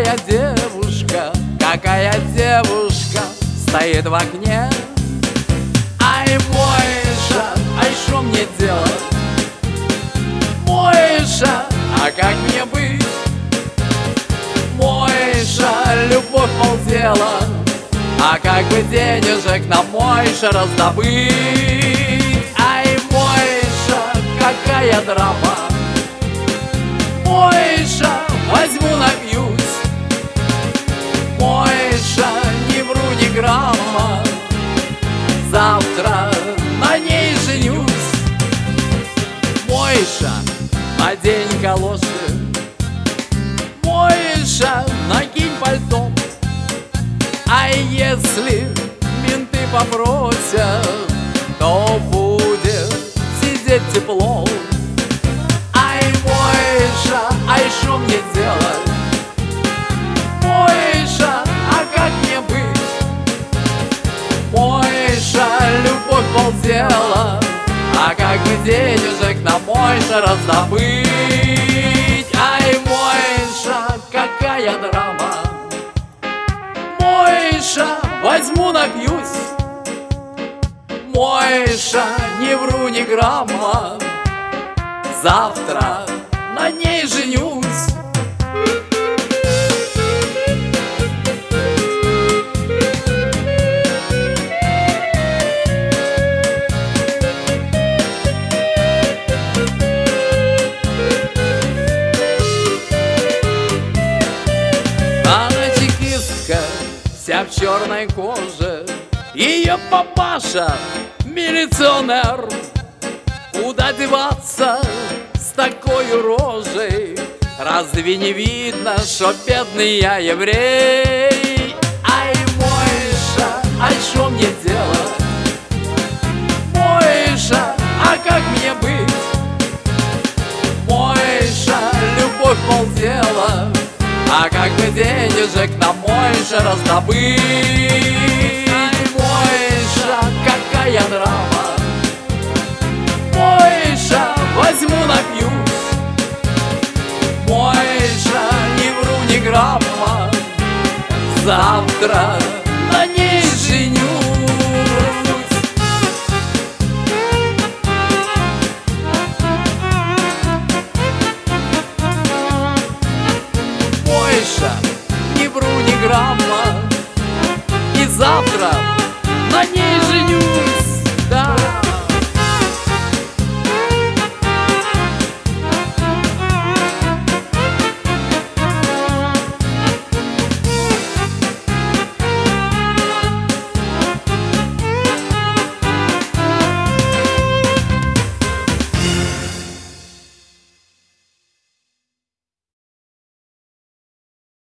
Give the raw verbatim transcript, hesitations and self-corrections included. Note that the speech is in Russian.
Какая девушка, какая девушка стоит в окне. Ай, Мойша, ай, шо мне делать? Мойша, а как мне быть? Мойша, любовь полдела, а как бы денежек на Мойша раздобыть? Ай, Мойша, какая драма! Мойша, возьму, напьюсь. Мойша, не вру ни грамма, завтра на ней женюсь. Мойша, надень калоши. Мойша, накинь пальто. А если менты попросят, то будет сидеть тепло. Ай, Мойша, ай, шо мне делать? Мойша, а как мне быть? Мойша, любовь полдела, а как бы денежек на Мойша раздобыть? Ай, Мойша, какая драма! Мойша, возьму, напьюсь. Мойша, не вру ни грамма, завтра на ней женюсь. Она чекистка, вся в черной коже, ее папаша милиционер. Куда деваться с такой рожей? Разве не видно, что бедный я еврей? Ай, Мойша, ай, шо мне делать? Мойша, а как мне быть? Мойша, любовь полдела, а как бы денежек на Мойша раздобыть? Ай, Мойша, какая драма! Мойша, возьму, напьюсь. Мойша, не вру ни грамма, завтра на ней женюсь. Мойша, не вру ни грамма, и завтра